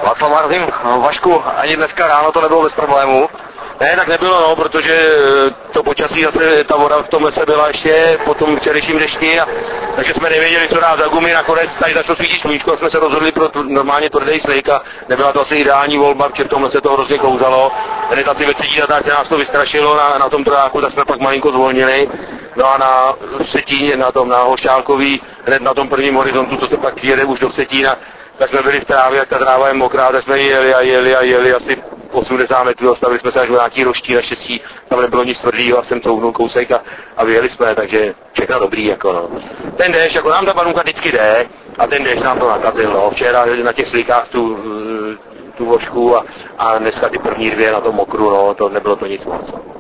Václav Martin, Vašku, ani dneska ráno to nebylo bez problémů. Ne, tak nebylo, no, protože to počasí zase, ta voda v tom lese byla ještě po tom včerejším dešti, takže jsme nevěděli, co dát za gumy, nakonec tady začalo svítit sluníčko a jsme se rozhodli pro normálně tvrdý slejk a nebyla to asi ideální volba, protože v tom lese to hrozně klouzalo. Hned asi ve třetí zatáčce nás to vystrašilo na tom trojáku, tak jsme pak malinko zvolnili. No a na Vsetíně, na Hošťálkový, hned na tom prvním horizontu, co se pak jede už do Vsetína, tak jsme byli v trávě, jak ta tráva je mokrá, tak jsme jeli asi 80 metrů, dostavili jsme se až do nějaký roští, naštěstí tam nebylo nic tvrdýho a jsem couvnul kousek a vyjeli jsme, takže všechno dobrý, jako no. Ten déšť, jako nám ta banůka vždycky jde a ten déšť nám to nakazil, no. Včera na těch slíkách tu vošku a dneska ty první dvě na tom mokru, no, to nebylo to nic moc.